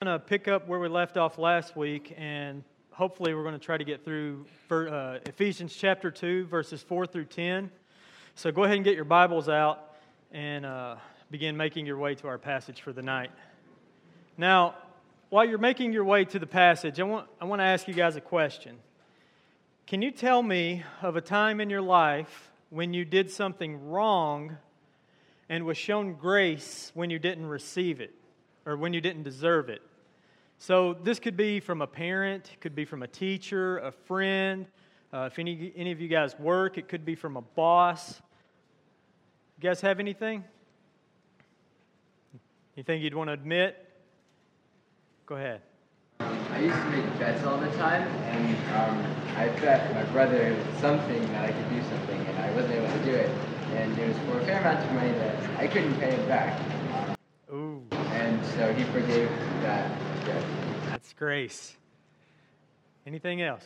I'm going to pick up where we left off last week, and hopefully we're going to try to get through Ephesians chapter 2, verses 4 through 10. So go ahead and get your Bibles out and begin making your way to our passage for the night. Now, while you're making your way to the passage, I want to ask you guys a question. Can you tell me of a time in your life when you did something wrong and was shown grace when you didn't receive it or when you didn't deserve it? So this could be from a parent, it could be from a teacher, a friend. If any of you guys work, it could be from a boss. You guys have anything? Anything you'd want to admit? Go ahead. I used to make bets all the time, and I bet my brother something that I could do something, and I wasn't able to do it. And it was for a fair amount of money that I couldn't pay him back. Ooh. And so he forgave that debt. That's grace. Anything else?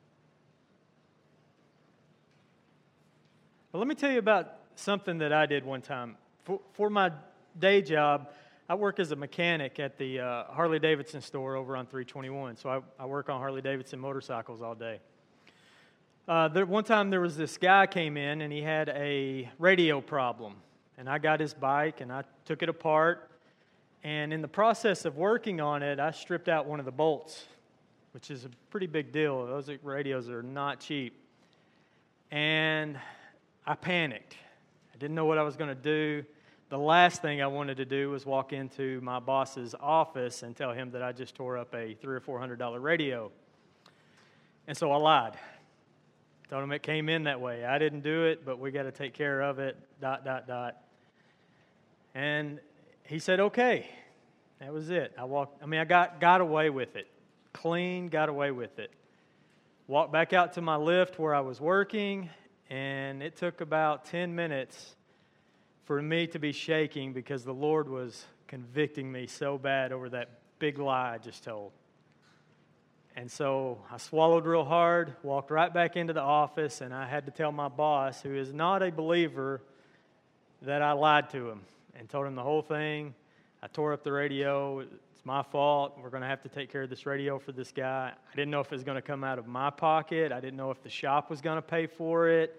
Well, let me tell you about something that I did one time. For my day job, I work as a mechanic at the Harley-Davidson store over on 321. So I work on Harley-Davidson motorcycles all day. One time there was this guy came in and he had a radio problem. And I got his bike and I took it apart. And in the process of working on it, I stripped out one of the bolts, which is a pretty big deal. Those radios are not cheap. And I panicked. I didn't know what I was going to do. The last thing I wanted to do was walk into my boss's office and tell him that I just tore up a $300 or $400 radio. And so I lied. Told him it came in that way. I didn't do it, but we got to take care of it, ... And he said, okay. That was it. I got away with it. Clean, got away with it. Walked back out to my lift where I was working, and it took about 10 minutes for me to be shaking because the Lord was convicting me so bad over that big lie I just told. And so I swallowed real hard, walked right back into the office, and I had to tell my boss, who is not a believer, that I lied to him and told him the whole thing. I tore up the radio. It's my fault. We're going to have to take care of this radio for this guy. I didn't know if it was going to come out of my pocket. I didn't know if the shop was going to pay for it.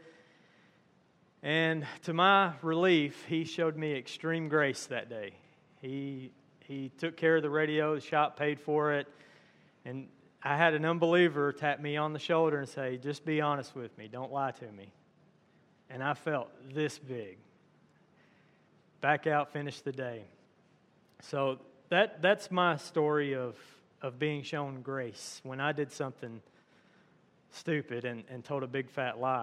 And to my relief, he showed me extreme grace that day. He took care of the radio. The shop paid for it. And I had an unbeliever tap me on the shoulder and say, just be honest with me. Don't lie to me. And I felt this big. Back out, finish the day. So that's my story of being shown grace when I did something stupid and told a big fat lie.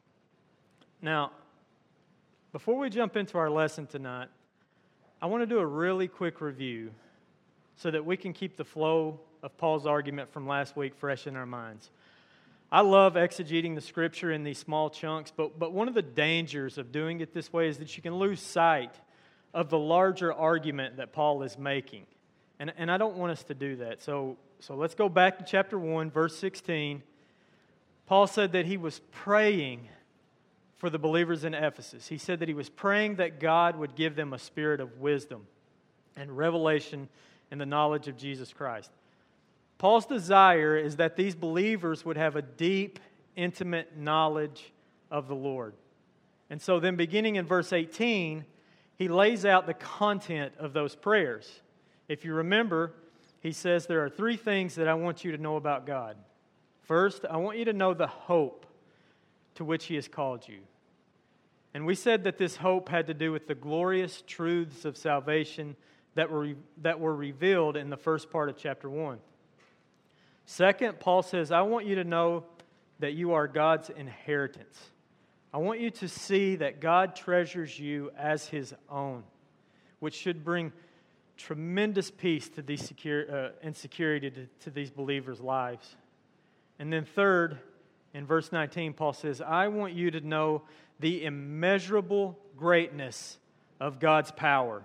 Now, before we jump into our lesson tonight, I want to do a really quick review so that we can keep the flow of Paul's argument from last week fresh in our minds. I love exegeting the Scripture in these small chunks, but one of the dangers of doing it this way is that you can lose sight of the larger argument that Paul is making. And I don't want us to do that. So let's go back to chapter 1, verse 16. Paul said that he was praying for the believers in Ephesus. He said that he was praying that God would give them a spirit of wisdom and revelation in the knowledge of Jesus Christ. Paul's desire is that these believers would have a deep, intimate knowledge of the Lord. And so then beginning in verse 18, he lays out the content of those prayers. If you remember, he says there are three things that I want you to know about God. First, I want you to know the hope to which He has called you. And we said that this hope had to do with the glorious truths of salvation that were revealed in the first part of chapter 1. Second, Paul says, I want you to know that you are God's inheritance. I want you to see that God treasures you as His own, which should bring tremendous peace to these and security to these believers' lives. And then third, in verse 19, Paul says, I want you to know the immeasurable greatness of God's power.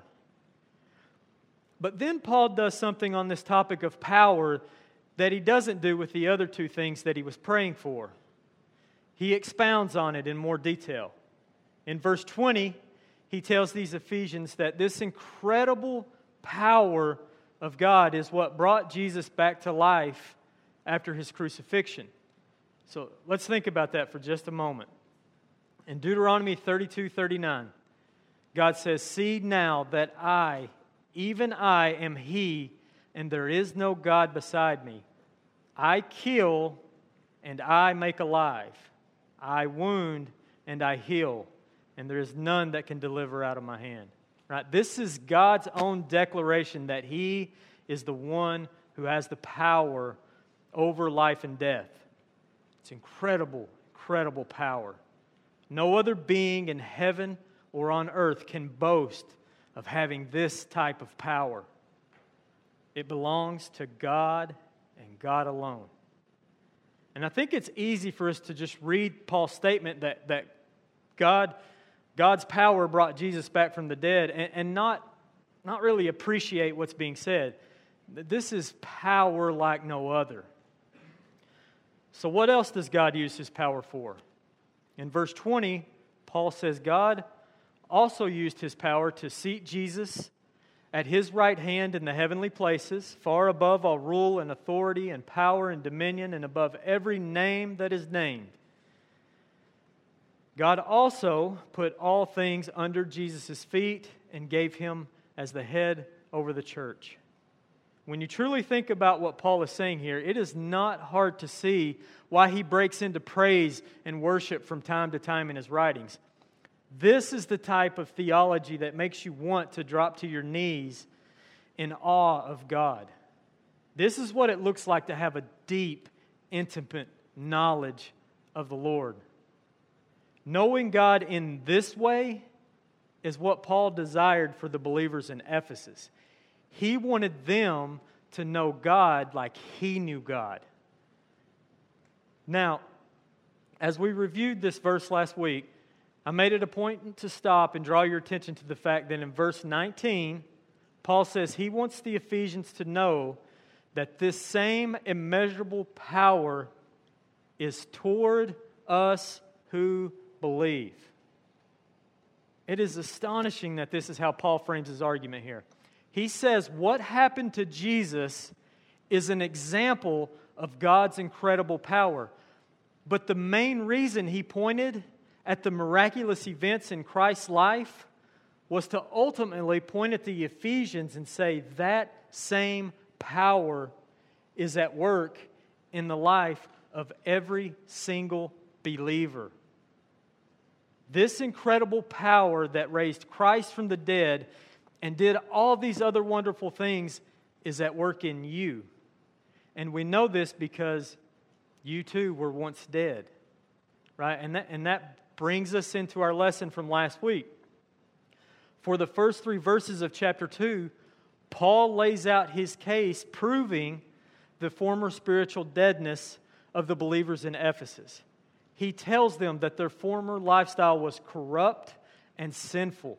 But then Paul does something on this topic of power that he doesn't do with the other two things that he was praying for. He expounds on it in more detail. In verse 20, he tells these Ephesians that this incredible power of God is what brought Jesus back to life after his crucifixion. So let's think about that for just a moment. In Deuteronomy 32:39, God says, "See now that I, even I, am He, and there is no God beside me. I kill, and I make alive. I wound, and I heal, and there is none that can deliver out of my hand." Right? This is God's own declaration that He is the one who has the power over life and death. It's incredible, incredible power. No other being in heaven or on earth can boast of having this type of power. It belongs to God and God alone. And I think it's easy for us to just read Paul's statement that God's power brought Jesus back from the dead and not really appreciate what's being said. This is power like no other. So what else does God use His power for? In verse 20, Paul says, God also used His power to seat Jesus at His right hand in the heavenly places, far above all rule and authority and power and dominion, and above every name that is named. God also put all things under Jesus' feet and gave Him as the head over the church. When you truly think about what Paul is saying here, it is not hard to see why he breaks into praise and worship from time to time in his writings. This is the type of theology that makes you want to drop to your knees in awe of God. This is what it looks like to have a deep, intimate knowledge of the Lord. Knowing God in this way is what Paul desired for the believers in Ephesus. He wanted them to know God like he knew God. Now, as we reviewed this verse last week, I made it a point to stop and draw your attention to the fact that in verse 19, Paul says he wants the Ephesians to know that this same immeasurable power is toward us who believe. It is astonishing that this is how Paul frames his argument here. He says what happened to Jesus is an example of God's incredible power. But the main reason he pointed at the miraculous events in Christ's life was to ultimately point at the Ephesians and say that same power is at work in the life of every single believer. This incredible power that raised Christ from the dead and did all these other wonderful things is at work in you. And we know this because you too were once dead. Right? And that brings us into our lesson from last week. For the first 3 verses of chapter 2, Paul lays out his case proving the former spiritual deadness of the believers in Ephesus. He tells them that their former lifestyle was corrupt and sinful.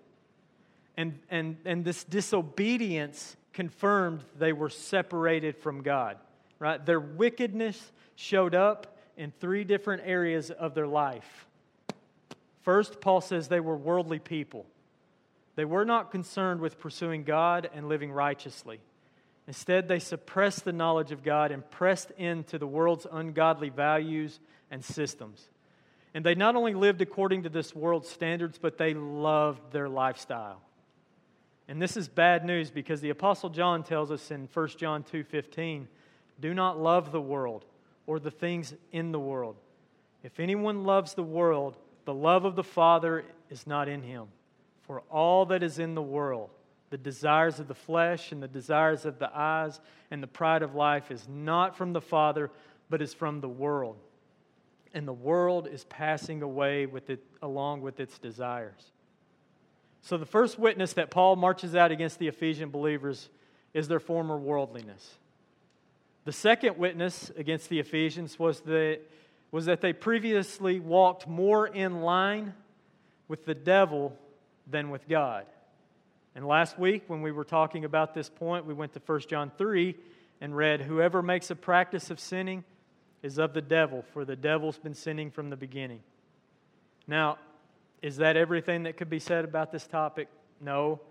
And this disobedience confirmed they were separated from God. Right? Their wickedness showed up in 3 different areas of their life. First, Paul says they were worldly people. They were not concerned with pursuing God and living righteously. Instead, they suppressed the knowledge of God and pressed into the world's ungodly values and systems. And they not only lived according to this world's standards, but they loved their lifestyle. And this is bad news because the Apostle John tells us in 1 John 2:15, "Do not love the world or the things in the world. If anyone loves the world, the love of the Father is not in him. For all that is in the world, the desires of the flesh and the desires of the eyes and the pride of life is not from the Father, but is from the world. And the world is passing away with it, along with its desires." So the first witness that Paul marches out against the Ephesian believers is their former worldliness. The second witness against the Ephesians was that they previously walked more in line with the devil than with God. And last week, when we were talking about this point, we went to 1 John 3 and read, "Whoever makes a practice of sinning is of the devil, for the devil's been sinning from the beginning." Now, is that everything that could be said about this topic? No.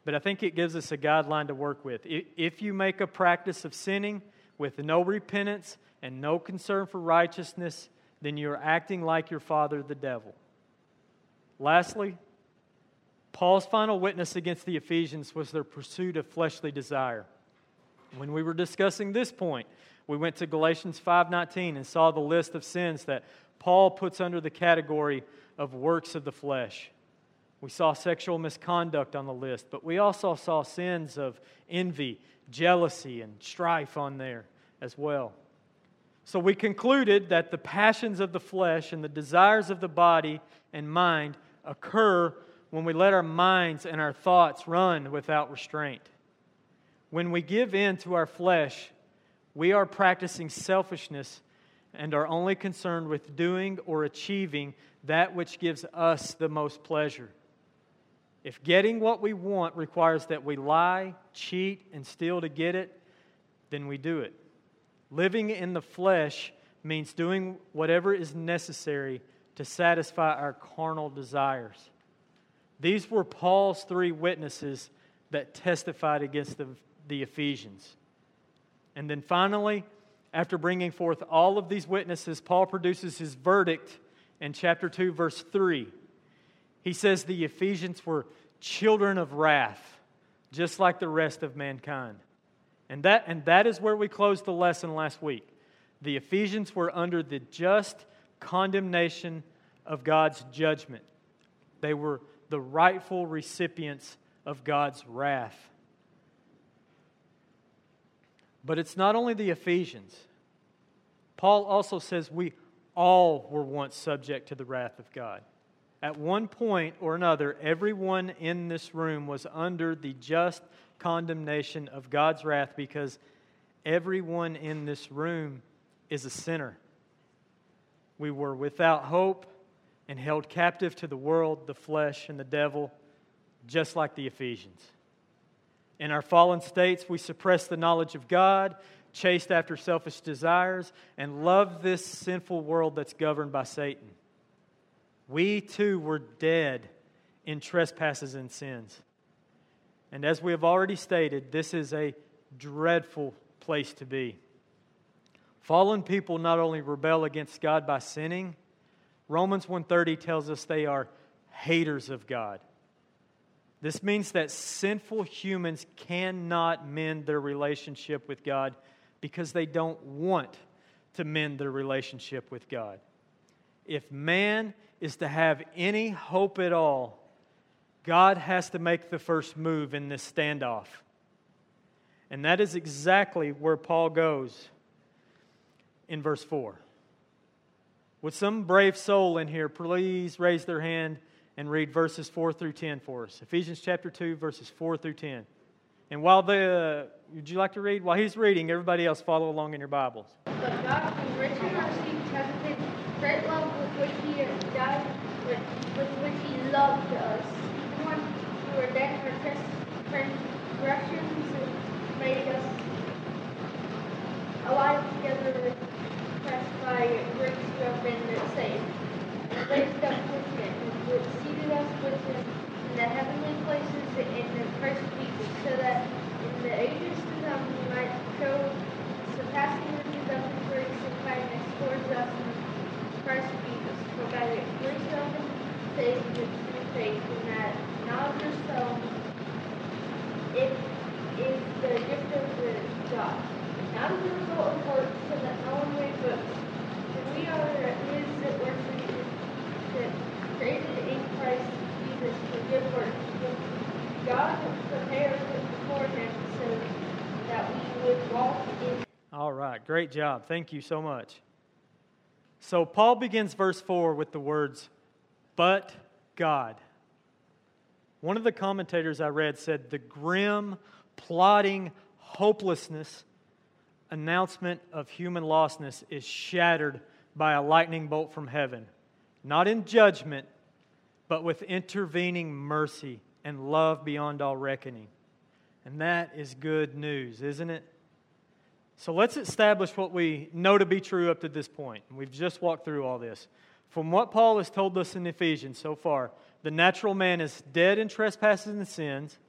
but I think it gives us a guideline to work with. If you make a practice of sinning with no repentance and no concern for righteousness, then you're acting like your father, the devil. Lastly, Paul's final witness against the Ephesians was their pursuit of fleshly desire. When we were discussing this point, we went to Galatians 5:19 and saw the list of sins that Paul puts under the category of works of the flesh. We saw sexual misconduct on the list, but we also saw sins of envy, jealousy, and strife on there as well. So we concluded that the passions of the flesh and the desires of the body and mind occur when we let our minds and our thoughts run without restraint. When we give in to our flesh, we are practicing selfishness and are only concerned with doing or achieving that which gives us the most pleasure. If getting what we want requires that we lie, cheat, and steal to get it, then we do it. Living in the flesh means doing whatever is necessary to satisfy our carnal desires. These were Paul's three witnesses that testified against the Ephesians. And then finally, after bringing forth all of these witnesses, Paul produces his verdict in chapter 2, verse 3. He says the Ephesians were children of wrath, just like the rest of mankind. And that is where we closed the lesson last week. The Ephesians were under the just condemnation of God's judgment. They were the rightful recipients of God's wrath. But it's not only the Ephesians. Paul also says we all were once subject to the wrath of God. At one point or another, everyone in this room was under the just condemnation of God's wrath because everyone in this room is a sinner. We were without hope and held captive to the world, the flesh, and the devil, just like the Ephesians. In our fallen states, we suppressed the knowledge of God, chased after selfish desires, and loved this sinful world that's governed by Satan. We too were dead in trespasses and sins. And as we have already stated, this is a dreadful place to be. Fallen people not only rebel against God by sinning, Romans 1:30 tells us they are haters of God. This means that sinful humans cannot mend their relationship with God because they don't want to mend their relationship with God. If man is to have any hope at all, God has to make the first move in this standoff. And that is exactly where Paul goes in verse 4. Would some brave soul in here please raise their hand and read verses 4 through 10 for us? Ephesians chapter 2, verses 4 through 10. And would you like to read? While he's reading, everybody else follow along in your Bibles. But God, who rich in mercy, because of His great love with which He has died, with which He loved us, even when we were dead in our transgressions, made us alive together with Christ. By grace you have been saved, and raised up with Him, and seated us with Him in the heavenly places in Christ Jesus, so that in the ages to come He might show surpassing riches of His grace and kindness towards us in Christ Jesus. For by the grace you have been saved through faith, and that not of yourselves, it is the gift of God, not as a result of works, so that no one may boast. For we are His workmanship, created in Christ Jesus for good works, which God prepared beforehand so that we would walk in. All right, great job. Thank you so much. So Paul begins verse 4 with the words, "But God." One of the commentators I read said the grim, plotting hopelessness announcement of human lostness is shattered by a lightning bolt from heaven. Not in judgment, but with intervening mercy and love beyond all reckoning. And that is good news, isn't it? So let's establish what we know to be true up to this point. We've just walked through all this. From what Paul has told us in Ephesians so far, the natural man is dead in trespasses and sins,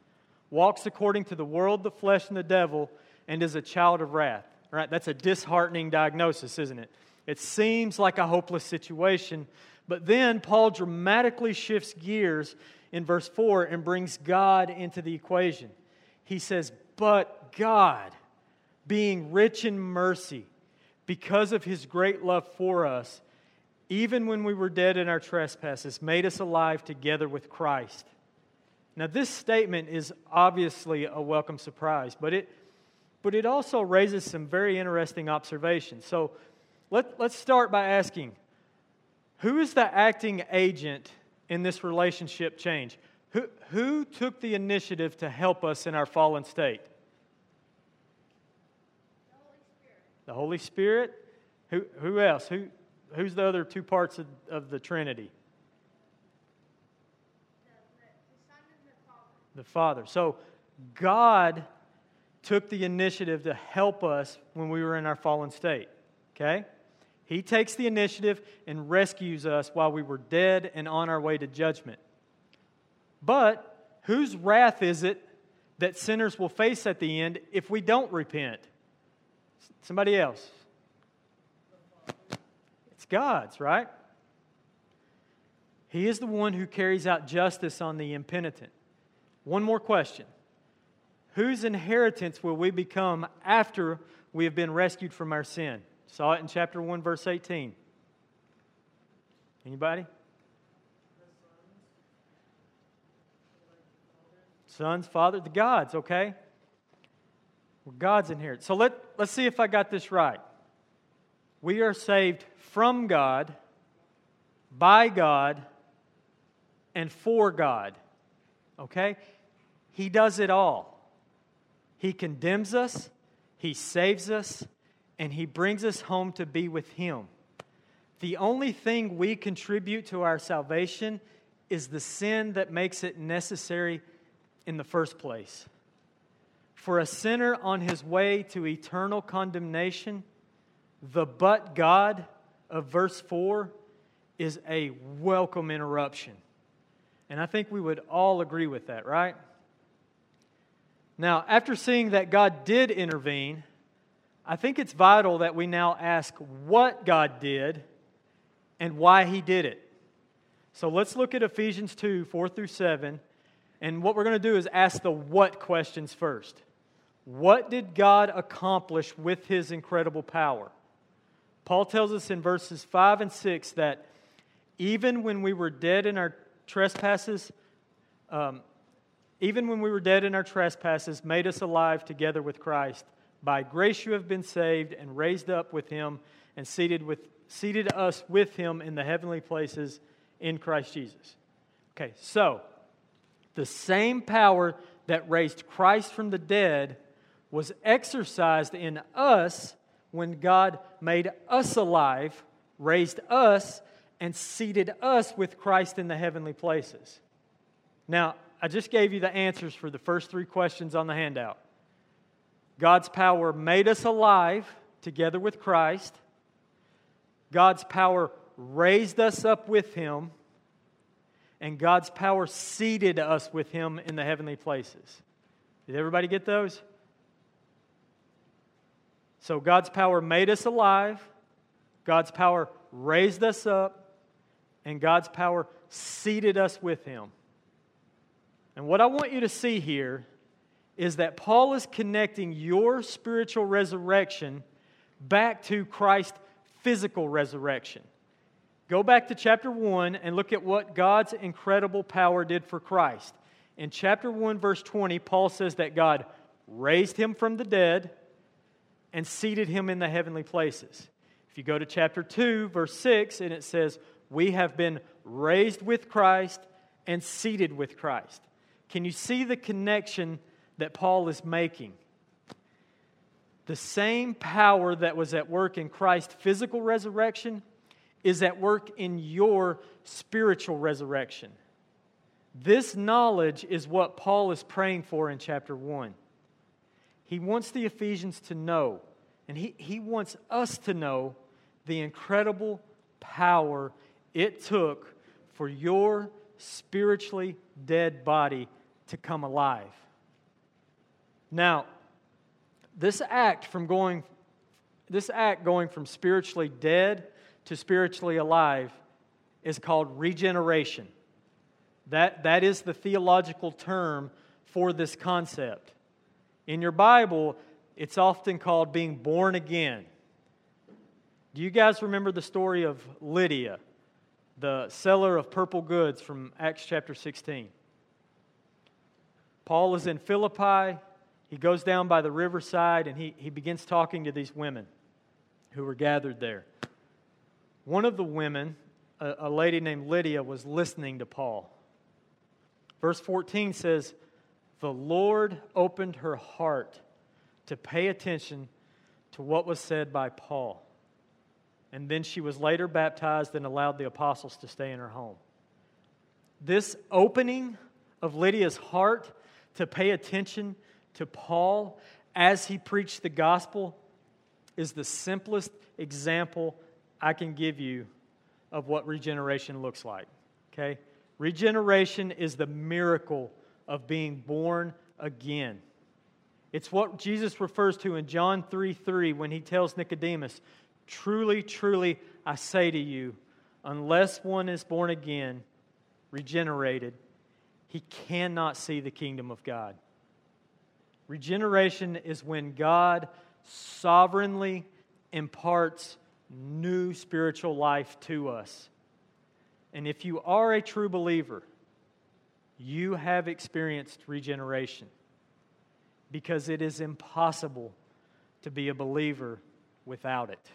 walks according to the world, the flesh, and the devil, and is a child of wrath. All right, that's a disheartening diagnosis, isn't it? It seems like a hopeless situation, but then Paul dramatically shifts gears in verse 4 and brings God into the equation. He says, "But God, being rich in mercy, because of His great love for us, even when we were dead in our trespasses, made us alive together with Christ." Now, this statement is obviously a welcome surprise, but it also raises some very interesting observations. So let's start by asking, who is the acting agent in this relationship change? Who took the initiative to help us in our fallen state? The Holy Spirit? Who else? Who's the other two parts of the Trinity? The Son and the Father. The Father. So God took the initiative to help us when we were in our fallen state. Okay? He takes the initiative and rescues us while we were dead and on our way to judgment. But whose wrath is it that sinners will face at the end if we don't repent? Somebody else. It's God's, right? He is the one who carries out justice on the impenitent. One more question. Whose inheritance will we become after we have been rescued from our sin? Saw it in chapter 1, verse 18. Anybody? Sons, Father, the gods, okay? We're God's inheritance. So let's see if I got this right. We are saved from God, by God, and for God. Okay? He does it all. He condemns us, He saves us, and He brings us home to be with Him. The only thing we contribute to our salvation is the sin that makes it necessary in the first place. For a sinner on his way to eternal condemnation, the "but God" of verse 4 is a welcome interruption. And I think we would all agree with that, right? Now, after seeing that God did intervene, I think it's vital that we now ask what God did and why He did it. So let's look at Ephesians 2, 4 through 7. And what we're going to do is ask the what questions first. What did God accomplish with His incredible power? Paul tells us in verses 5 and 6 that even when we were dead in our trespasses, made us alive together with Christ. By grace you have been saved and raised up with Him and seated us with Him in the heavenly places in Christ Jesus. Okay, so the same power that raised Christ from the dead was exercised in us when God made us alive, raised us, and seated us with Christ in the heavenly places. Now, I just gave you the answers for the first three questions on the handout. God's power made us alive together with Christ. God's power raised us up with Him. And God's power seated us with Him in the heavenly places. Did everybody get those? So God's power made us alive. God's power raised us up. And God's power seated us with Him. And what I want you to see here is that Paul is connecting your spiritual resurrection back to Christ's physical resurrection. Go back to chapter 1 and look at what God's incredible power did for Christ. In chapter 1, verse 20, Paul says that God raised Him from the dead and seated Him in the heavenly places. If you go to chapter 2, verse 6, and it says, we have been raised with Christ and seated with Christ. Can you see the connection that Paul is making? The same power that was at work in Christ's physical resurrection is at work in your spiritual resurrection. This knowledge is what Paul is praying for in chapter 1. He wants the Ephesians to know, and he wants us to know the incredible power it took for your spiritually dead body to come alive. Now, this act going from spiritually dead to spiritually alive is called regeneration. That is the theological term for this concept. In your Bible, it's often called being born again. Do you guys remember the story of Lydia, the seller of purple goods from Acts chapter 16? Paul is in Philippi. He goes down by the riverside and he begins talking to these women who were gathered there. One of the women, a lady named Lydia, was listening to Paul. Verse 14 says, "The Lord opened her heart to pay attention to what was said by Paul. And then she was later baptized and allowed the apostles to stay in her home." This opening of Lydia's heart to pay attention to Paul as he preached the gospel is the simplest example I can give you of what regeneration looks like. Okay? Regeneration is the miracle of being born again. It's what Jesus refers to in John 3:3 when he tells Nicodemus, "Truly, truly, I say to you, unless one is born again, regenerated, he cannot see the kingdom of God." Regeneration is when God sovereignly imparts new spiritual life to us. And if you are a true believer, you have experienced regeneration, because it is impossible to be a believer without it.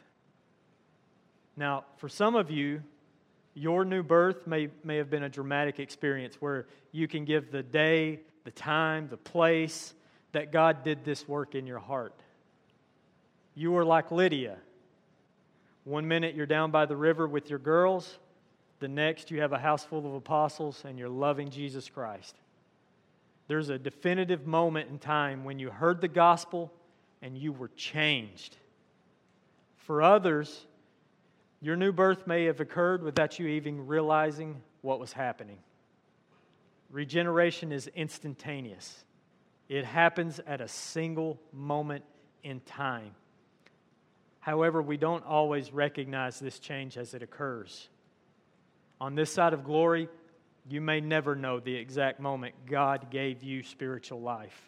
Now, for some of you, your new birth may have been a dramatic experience where you can give the day, the time, the place that God did this work in your heart. You were like Lydia. One minute you're down by the river with your girls, the next you have a house full of apostles and you're loving Jesus Christ. There's a definitive moment in time when you heard the gospel and you were changed. For others, your new birth may have occurred without you even realizing what was happening. Regeneration is instantaneous. It happens at a single moment in time. However, we don't always recognize this change as it occurs. On this side of glory, you may never know the exact moment God gave you spiritual life.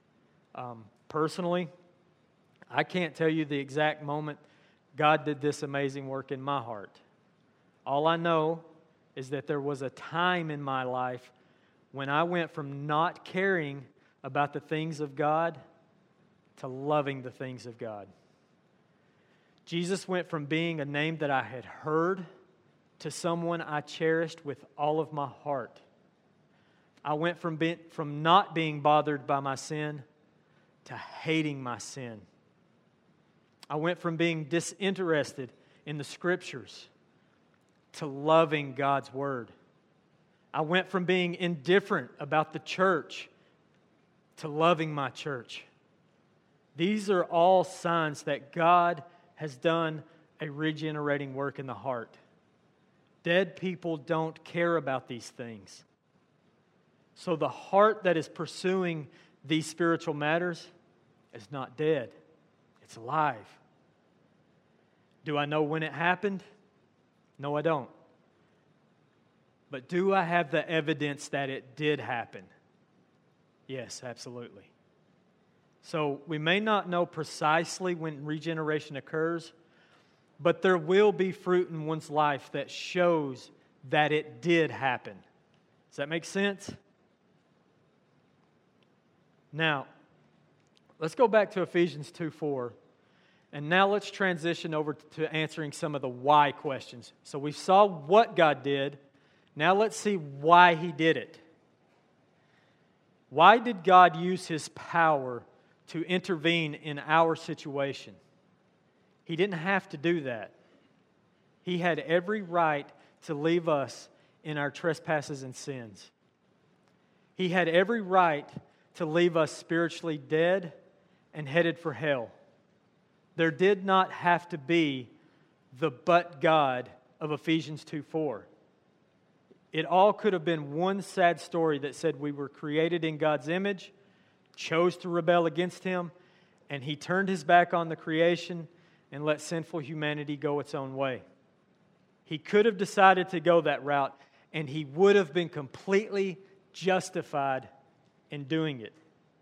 Personally, I can't tell you the exact moment God did this amazing work in my heart. All I know is that there was a time in my life when I went from not caring about the things of God to loving the things of God. Jesus went from being a name that I had heard to someone I cherished with all of my heart. I went from not being bothered by my sin to hating my sin. I went from being disinterested in the Scriptures to loving God's Word. I went from being indifferent about the church to loving my church. These are all signs that God has done a regenerating work in the heart. Dead people don't care about these things. So the heart that is pursuing these spiritual matters is not dead. It's alive. Do I know when it happened? No, I don't. But do I have the evidence that it did happen? Yes, absolutely. So we may not know precisely when regeneration occurs, but there will be fruit in one's life that shows that it did happen. Does that make sense? Now, let's go back to Ephesians 2:4. And now let's transition over to answering some of the why questions. So we saw what God did. Now let's see why He did it. Why did God use His power to intervene in our situation? He didn't have to do that. He had every right to leave us in our trespasses and sins. He had every right to leave us spiritually dead and headed for hell. There did not have to be the but God of Ephesians 2:4. It all could have been one sad story that said we were created in God's image chose to rebel against him, and he turned his back on the creation and let sinful humanity go its own way. He could have decided to go that route, and he would have been completely justified in doing it.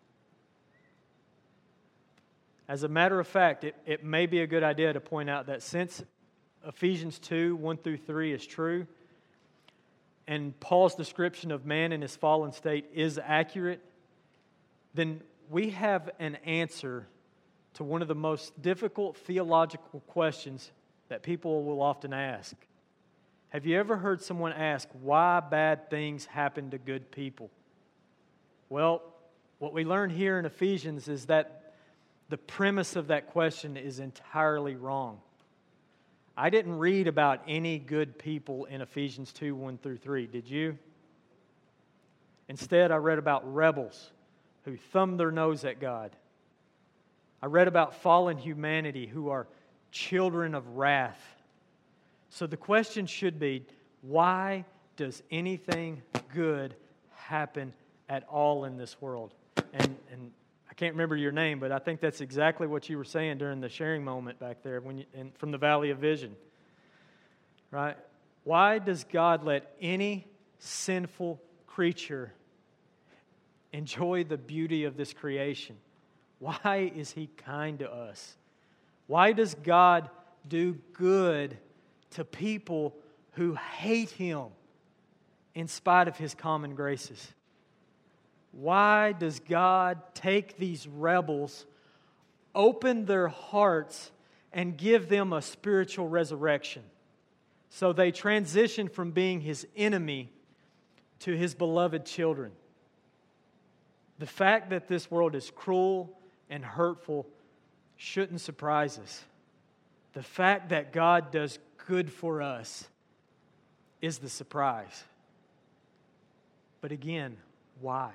As a matter of fact, it may be a good idea to point out that since Ephesians 2, 1 through 3 is true, and Paul's description of man in his fallen state is accurate, then we have an answer to one of the most difficult theological questions that people will often ask. Have you ever heard someone ask why bad things happen to good people? Well, what we learn here in Ephesians is that the premise of that question is entirely wrong. I didn't read about any good people in Ephesians 2, 1 through 3. Did you? Instead, I read about rebels who thumb their nose at God. I read about fallen humanity who are children of wrath. So the question should be, why does anything good happen at all in this world? And I can't remember your name, but I think that's exactly what you were saying during the sharing moment back there from the Valley of Vision. Right? Why does God let any sinful creature enjoy the beauty of this creation? Why is He kind to us? Why does God do good to people who hate Him in spite of His common graces? Why does God take these rebels, open their hearts, and give them a spiritual resurrection so they transition from being His enemy to His beloved children? The fact that this world is cruel and hurtful shouldn't surprise us. The fact that God does good for us is the surprise. But again, why?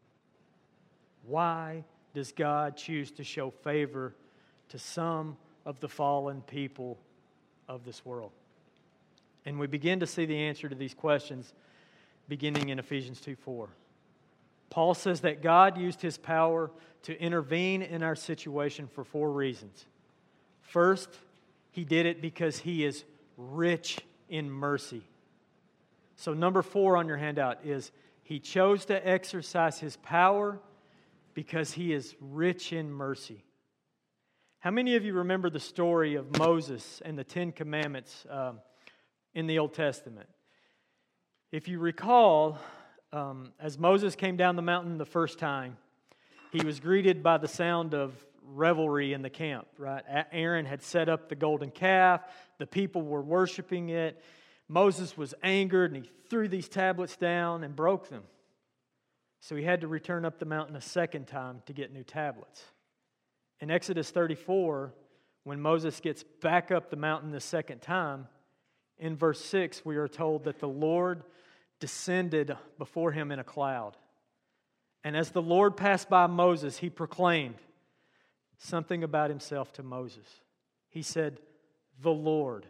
Why does God choose to show favor to some of the fallen people of this world? And we begin to see the answer to these questions beginning in Ephesians 2:4. Paul says that God used His power to intervene in our situation for 4 reasons. First, He did it because He is rich in mercy. So number 4 on your handout is He chose to exercise His power because He is rich in mercy. How many of you remember the story of Moses and the 10 Commandments in the Old Testament? If you recall, as Moses came down the mountain the first time, he was greeted by the sound of revelry in the camp, right? Aaron had set up the golden calf. The people were worshiping it. Moses was angered, and he threw these tablets down and broke them. So he had to return up the mountain a second time to get new tablets. In Exodus 34, when Moses gets back up the mountain the second time, in verse 6, we are told that the Lord descended before him in a cloud. And as the Lord passed by Moses, He proclaimed something about Himself to Moses. He said, the Lord,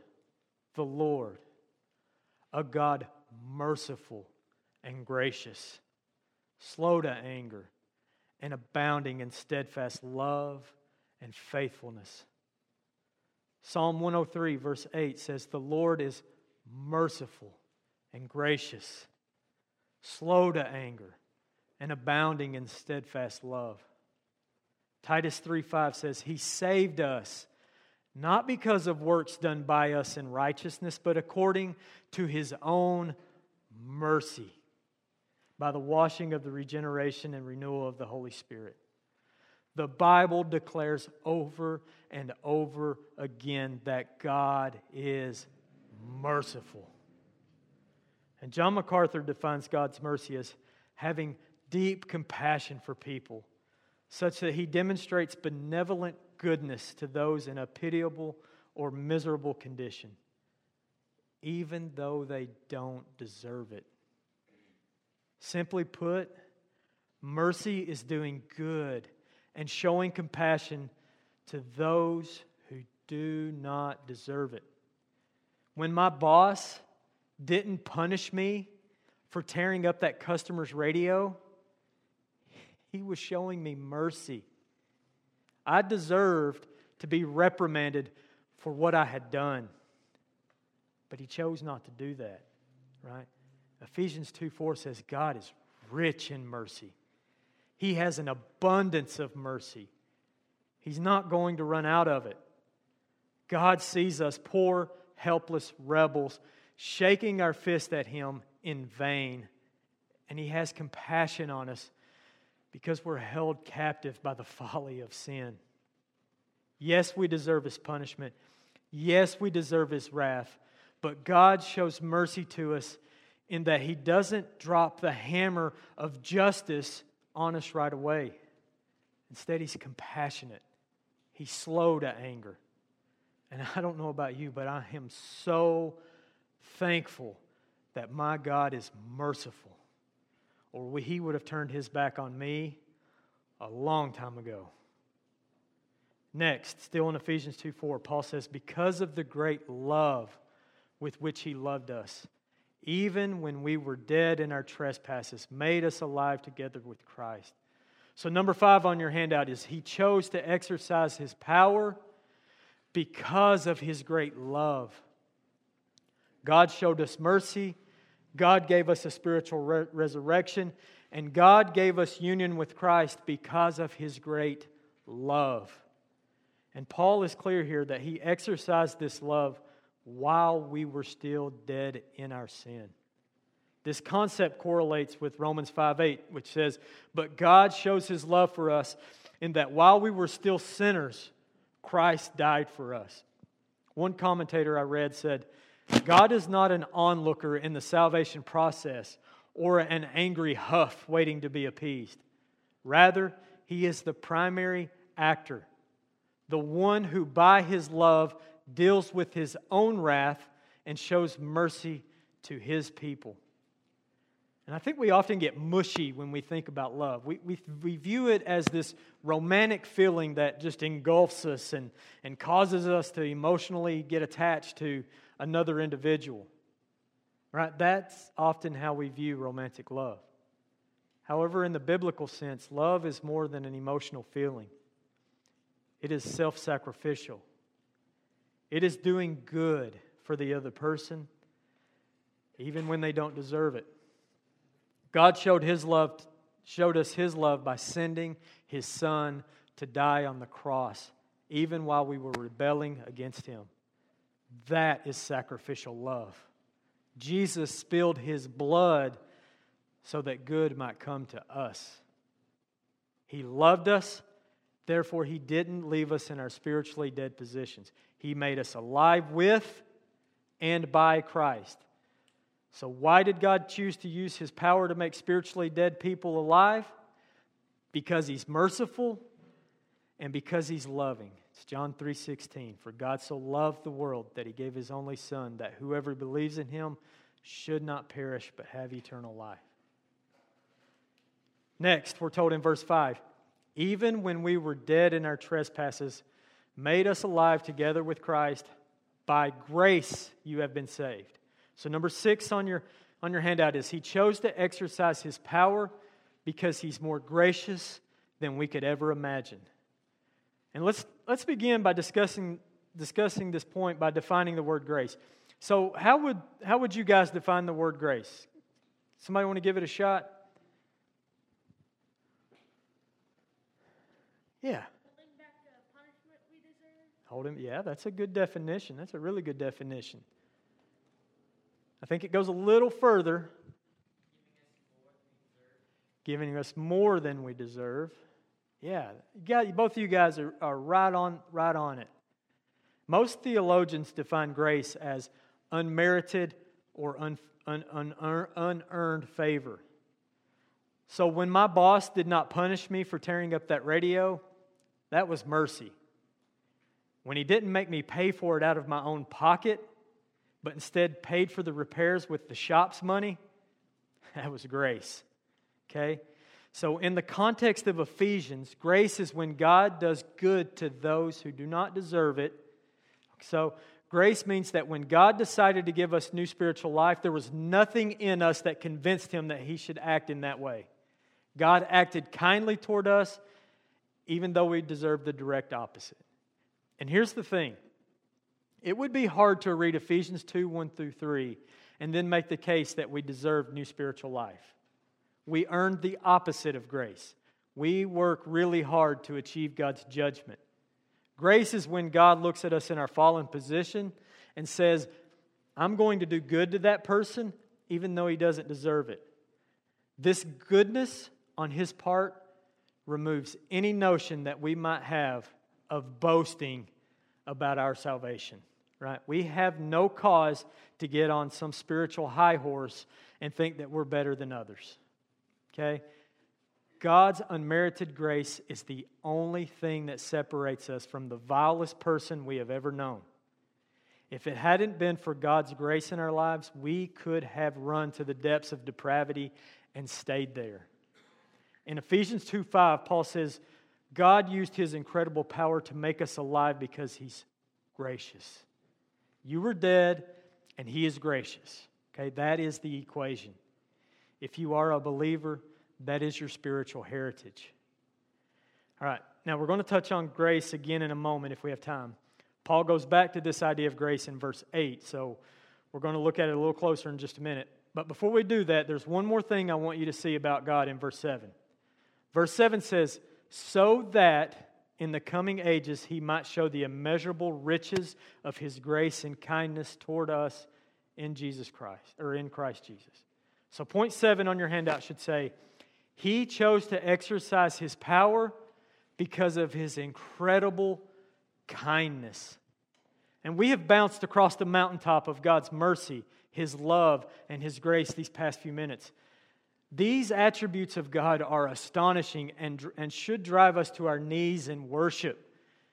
a God merciful and gracious, slow to anger, and abounding in steadfast love and faithfulness. Psalm 103, verse 8 says, the Lord is merciful and gracious, slow to anger, and abounding in steadfast love. Titus 3:5 says, He saved us, not because of works done by us in righteousness, but according to His own mercy, by the washing of the regeneration and renewal of the Holy Spirit. The Bible declares over and over again that God is merciful. And John MacArthur defines God's mercy as having deep compassion for people, such that He demonstrates benevolent goodness to those in a pitiable or miserable condition, even though they don't deserve it. Simply put, mercy is doing good and showing compassion to those who do not deserve it. When my boss didn't punish me for tearing up that customer's radio, He was showing me mercy. I deserved to be reprimanded for what I had done. But He chose not to do that, right? Ephesians 2:4 says God is rich in mercy. He has an abundance of mercy. He's not going to run out of it. God sees us poor, helpless rebels, shaking our fist at Him in vain. And He has compassion on us because we're held captive by the folly of sin. Yes, we deserve His punishment. Yes, we deserve His wrath. But God shows mercy to us in that He doesn't drop the hammer of justice on us right away. Instead, He's compassionate. He's slow to anger. And I don't know about you, but I am so thankful that my God is merciful. Or He would have turned His back on me a long time ago. Next, still in Ephesians 2:4, Paul says, because of the great love with which He loved us, even when we were dead in our trespasses, made us alive together with Christ. So number 5 on your handout is He chose to exercise His power because of His great love. God showed us mercy. God gave us a spiritual resurrection. And God gave us union with Christ because of His great love. And Paul is clear here that He exercised this love while we were still dead in our sin. This concept correlates with Romans 5:8, which says, but God shows His love for us in that while we were still sinners, Christ died for us. One commentator I read said, God is not an onlooker in the salvation process or an angry huff waiting to be appeased. Rather, He is the primary actor, the one who by His love deals with His own wrath and shows mercy to His people. And I think we often get mushy when we think about love. We view it as this romantic feeling that just engulfs us and causes us to emotionally get attached to another individual. Right? That's often how we view romantic love. However, in the biblical sense, love is more than an emotional feeling. It is self-sacrificial. It is doing good for the other person, even when they don't deserve it. God showed us His love by sending His Son to die on the cross, even while we were rebelling against Him. That is sacrificial love. Jesus spilled His blood so that good might come to us. He loved us, therefore He didn't leave us in our spiritually dead positions. He made us alive with and by Christ. So why did God choose to use His power to make spiritually dead people alive? Because He's merciful and because He's loving. It's John 3:16. For God so loved the world that He gave His only Son, that whoever believes in Him should not perish but have eternal life. Next, we're told in verse 5, even when we were dead in our trespasses, made us alive together with Christ. By grace you have been saved. So number 6 on your handout is He chose to exercise His power because He's more gracious than we could ever imagine. And let's begin by discussing this point by defining the word grace. So how would you guys define the word grace? Somebody want to give it a shot? Yeah. Holding back the punishment we deserve. Yeah, that's a good definition. That's a really good definition. I think it goes a little further. Giving us more than we deserve. Yeah, both of you guys are right on it. Most theologians define grace as unmerited or unearned favor. So when my boss did not punish me for tearing up that radio, that was mercy. When he didn't make me pay for it out of my own pocket, but instead paid for the repairs with the shop's money, that was grace. Okay? So in the context of Ephesians, grace is when God does good to those who do not deserve it. So grace means that when God decided to give us new spiritual life, there was nothing in us that convinced Him that He should act in that way. God acted kindly toward us, even though we deserved the direct opposite. And here's the thing. It would be hard to read Ephesians 2, 1 through 3, and then make the case that we deserve new spiritual life. We earned the opposite of grace. We work really hard to achieve God's judgment. Grace is when God looks at us in our fallen position and says, I'm going to do good to that person, even though he doesn't deserve it. This goodness on His part removes any notion that we might have of boasting about our salvation. Right? We have no cause to get on some spiritual high horse and think that we're better than others. Okay? God's unmerited grace is the only thing that separates us from the vilest person we have ever known. If it hadn't been for God's grace in our lives, we could have run to the depths of depravity and stayed there. In Ephesians 2:5, Paul says, God used His incredible power to make us alive because He's gracious. You were dead, and He is gracious. Okay, that is the equation. If you are a believer, that is your spiritual heritage. All right, now we're going to touch on grace again in a moment if we have time. Paul goes back to this idea of grace in verse 8, so we're going to look at it a little closer in just a minute. But before we do that, there's one more thing I want you to see about God in verse 7. Verse 7 says, so that in the coming ages He might show the immeasurable riches of His grace and kindness toward us in Jesus Christ, or in Christ Jesus. So point 7 on your handout should say, He chose to exercise His power because of His incredible kindness. And we have bounced across the mountaintop of God's mercy, His love, and His grace these past few minutes. These attributes of God are astonishing and should drive us to our knees in worship.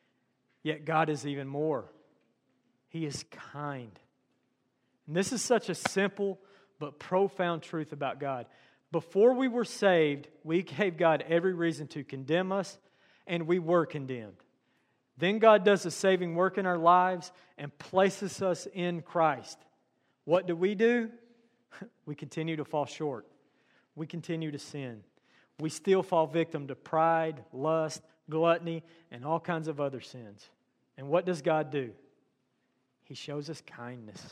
Yet God is even more. He is kind. And this is such a simple but profound truth about God. Before we were saved, we gave God every reason to condemn us, and we were condemned. Then God does a saving work in our lives and places us in Christ. What do? We continue to fall short. We continue to sin. We still fall victim to pride, lust, gluttony, and all kinds of other sins. And what does God do? He shows us kindness.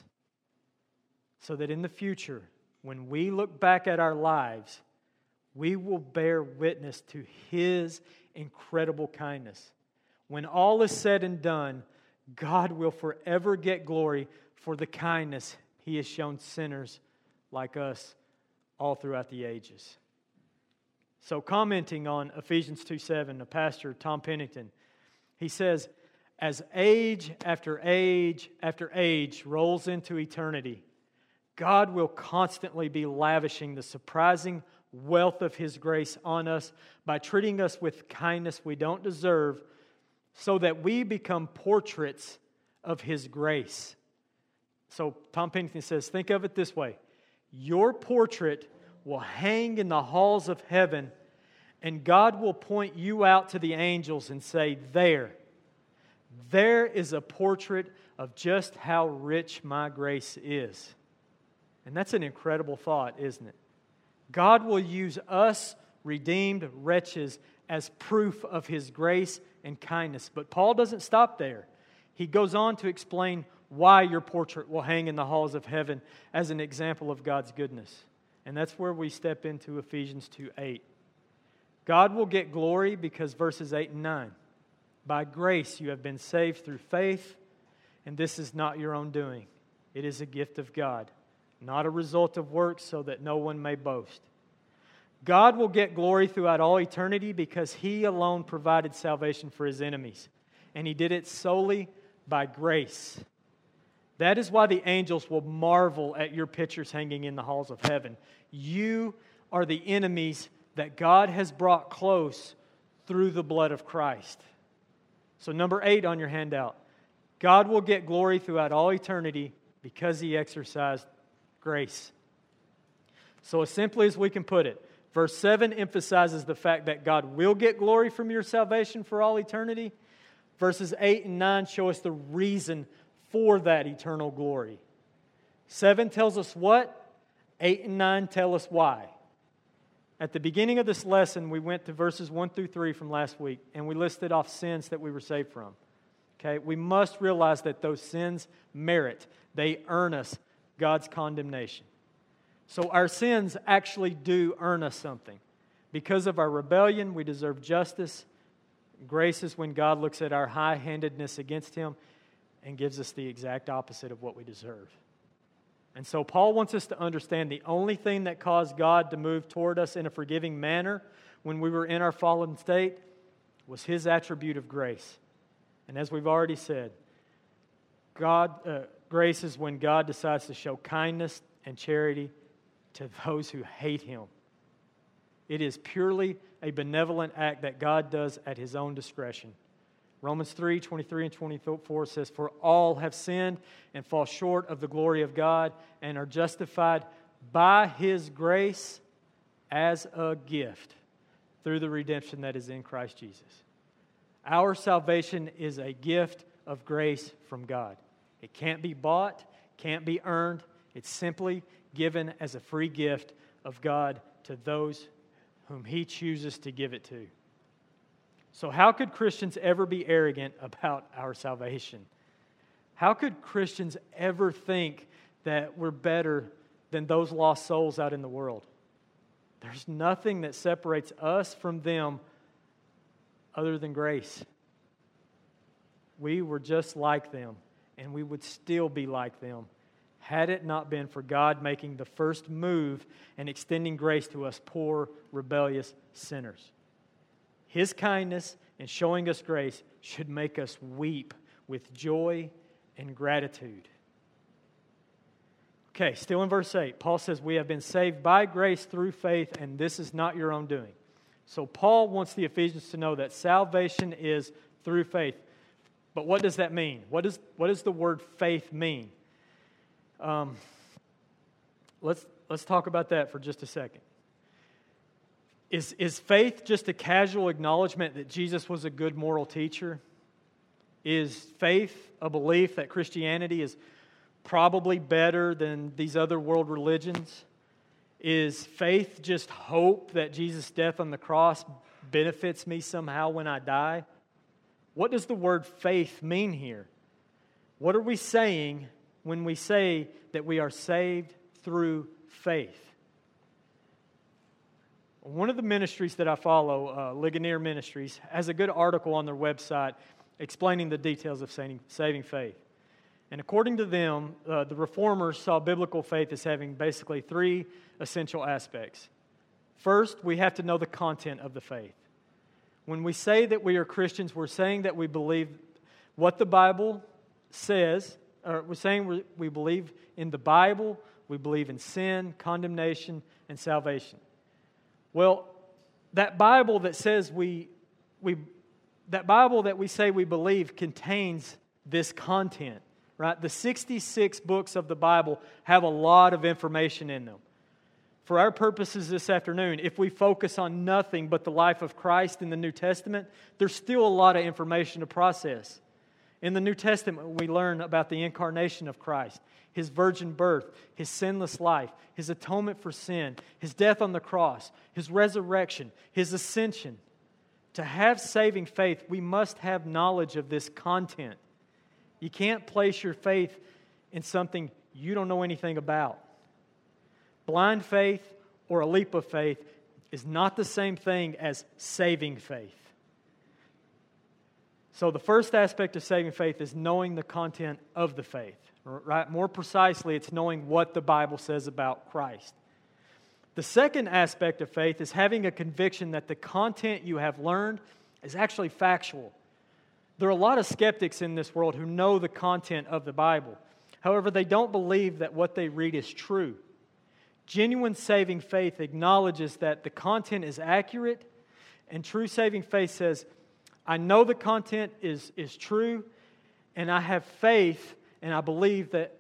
So that in the future, when we look back at our lives, we will bear witness to His incredible kindness. When all is said and done, God will forever get glory for the kindness He has shown sinners like us all throughout the ages. So commenting on Ephesians 2:7, a pastor, Tom Pennington, he says, as age after age after age rolls into eternity, God will constantly be lavishing the surprising wealth of His grace on us by treating us with kindness we don't deserve, so that we become portraits of His grace. So Tom Pennington says, think of it this way. Your portrait will hang in the halls of heaven, and God will point you out to the angels and say, there is a portrait of just how rich my grace is. And that's an incredible thought, isn't it? God will use us, redeemed wretches, as proof of His grace and kindness. But Paul doesn't stop there. He goes on to explain why your portrait will hang in the halls of heaven as an example of God's goodness. And that's where we step into Ephesians 2:8. God will get glory because verses 8 and 9. By grace you have been saved through faith, and this is not your own doing. It is a gift of God, not a result of works, so that no one may boast. God will get glory throughout all eternity because He alone provided salvation for His enemies. And He did it solely by grace. That is why the angels will marvel at your pictures hanging in the halls of heaven. You are the enemies that God has brought close through the blood of Christ. So number 8 on your handout. God will get glory throughout all eternity because He exercised grace. So as simply as we can put it, verse 7 emphasizes the fact that God will get glory from your salvation for all eternity. Verses 8 and 9 show us the reason for that eternal glory. 7 tells us what, 8 and 9 tell us why. At the beginning of this lesson, we went to verses 1 through 3 from last week, and we listed off sins that we were saved from. Okay? We must realize that those sins merit, they earn us God's condemnation. So our sins actually do earn us something. Because of our rebellion, we deserve justice. Grace is when God looks at our high-handedness against Him and gives us the exact opposite of what we deserve. And so Paul wants us to understand the only thing that caused God to move toward us in a forgiving manner when we were in our fallen state was His attribute of grace. And as we've already said, grace is when God decides to show kindness and charity to those who hate Him. It is purely a benevolent act that God does at His own discretion. Romans 3, 23 and 24 says, "For all have sinned and fall short of the glory of God and are justified by His grace as a gift through the redemption that is in Christ Jesus." Our salvation is a gift of grace from God. It can't be bought, can't be earned. It's simply given as a free gift of God to those whom He chooses to give it to. So how could Christians ever be arrogant about our salvation? How could Christians ever think that we're better than those lost souls out in the world? There's nothing that separates us from them other than grace. We were just like them, and we would still be like them had it not been for God making the first move and extending grace to us poor, rebellious sinners. His kindness and showing us grace should make us weep with joy and gratitude. Okay, still in verse 8, Paul says, "We have been saved by grace through faith, and this is not your own doing." So Paul wants the Ephesians to know that salvation is through faith. But what does that mean? What does the word faith mean? Let's talk about that for just a second. Is faith just a casual acknowledgement that Jesus was a good moral teacher? Is faith a belief that Christianity is probably better than these other world religions? Is faith just hope that Jesus' death on the cross benefits me somehow when I die? What does the word faith mean here? What are we saying when we say that we are saved through faith? One of the ministries that I follow, Ligonier Ministries, has a good article on their website explaining the details of saving faith. And according to them, the Reformers saw biblical faith as having basically three essential aspects. First, we have to know the content of the faith. When we say that we are Christians, we're saying that we believe what the Bible says, or we're saying we believe in the Bible, we believe in sin, condemnation, and salvation. Well, that Bible that says that Bible that we say we believe contains this content, right? The 66 books of the Bible have a lot of information in them. For our purposes this afternoon, if we focus on nothing but the life of Christ in the New Testament, there's still a lot of information to process. In the New Testament, we learn about the incarnation of Christ, His virgin birth, His sinless life, His atonement for sin, His death on the cross, His resurrection, His ascension. To have saving faith, we must have knowledge of this content. You can't place your faith in something you don't know anything about. Blind faith or a leap of faith is not the same thing as saving faith. So the first aspect of saving faith is knowing the content of the faith. Right? More precisely, it's knowing what the Bible says about Christ. The second aspect of faith is having a conviction that the content you have learned is actually factual. There are a lot of skeptics in this world who know the content of the Bible. However, they don't believe that what they read is true. Genuine saving faith acknowledges that the content is accurate, and true saving faith says, I know the content is true, and I have faith, and I believe that,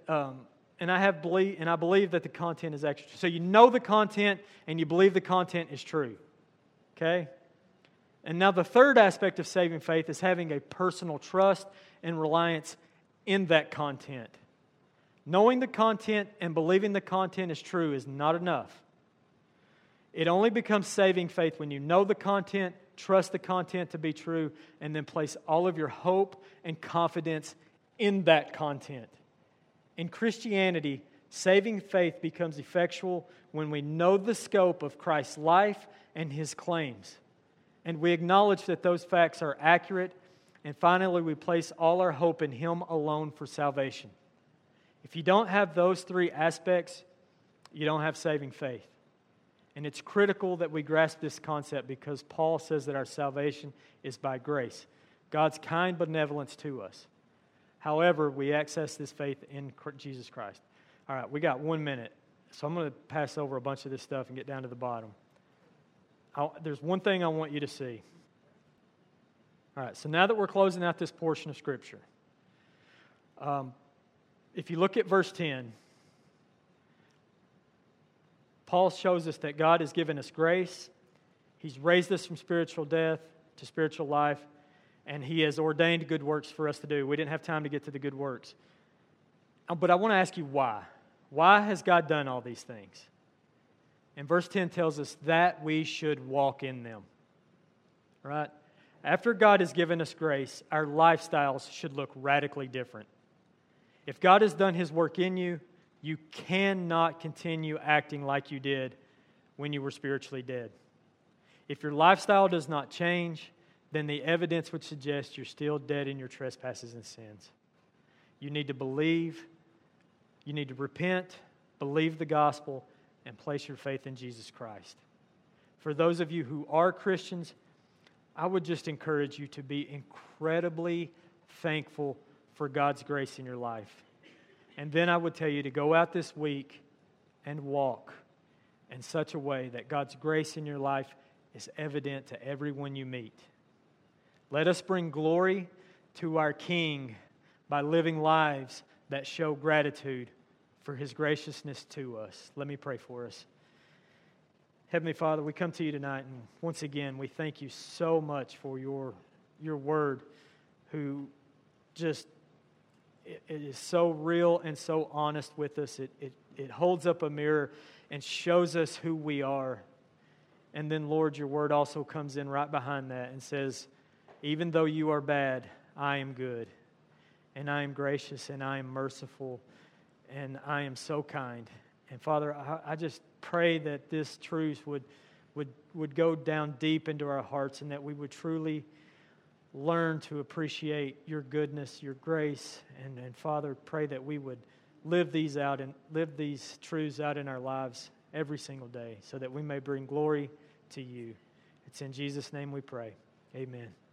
I believe that the content is actually true. So you know the content, and you believe the content is true. Okay? And now the third aspect of saving faith is having a personal trust and reliance in that content. Knowing the content and believing the content is true is not enough. It only becomes saving faith when you know the content, trust the content to be true, and then place all of your hope and confidence in that content. In Christianity, saving faith becomes effectual when we know the scope of Christ's life and His claims, and we acknowledge that those facts are accurate, and finally we place all our hope in Him alone for salvation. If you don't have those three aspects, you don't have saving faith. And it's critical that we grasp this concept because Paul says that our salvation is by grace, God's kind benevolence to us. However, we access this faith in Jesus Christ. All right, we got 1 minute, so I'm going to pass over a bunch of this stuff and get down to the bottom. There's one thing I want you to see. All right, so now that we're closing out this portion of Scripture, if you look at verse 10, Paul shows us that God has given us grace. He's raised us from spiritual death to spiritual life, and He has ordained good works for us to do. We didn't have time to get to the good works. But I want to ask you why. Why has God done all these things? And verse 10 tells us that we should walk in them. Right? After God has given us grace, our lifestyles should look radically different. If God has done His work in you, you cannot continue acting like you did when you were spiritually dead. If your lifestyle does not change, then the evidence would suggest you're still dead in your trespasses and sins. You need to believe, you need to repent, believe the gospel, and place your faith in Jesus Christ. For those of you who are Christians, I would just encourage you to be incredibly thankful for God's grace in your life. And then I would tell you to go out this week and walk in such a way that God's grace in your life is evident to everyone you meet. Let us bring glory to our King by living lives that show gratitude for His graciousness to us. Let me pray for us. Heavenly Father, we come to you tonight, and once again, we thank you so much for your word, who just, it is so real and so honest with us. It holds up a mirror and shows us who we are. And then, Lord, your word also comes in right behind that and says, even though you are bad, I am good, and I am gracious, and I am merciful, and I am so kind. And Father, I just pray that this truth would go down deep into our hearts, and that we would truly learn to appreciate your goodness, your grace, and Father, pray that we would live these out and live these truths out in our lives every single day, so that we may bring glory to you. It's in Jesus' name we pray. Amen.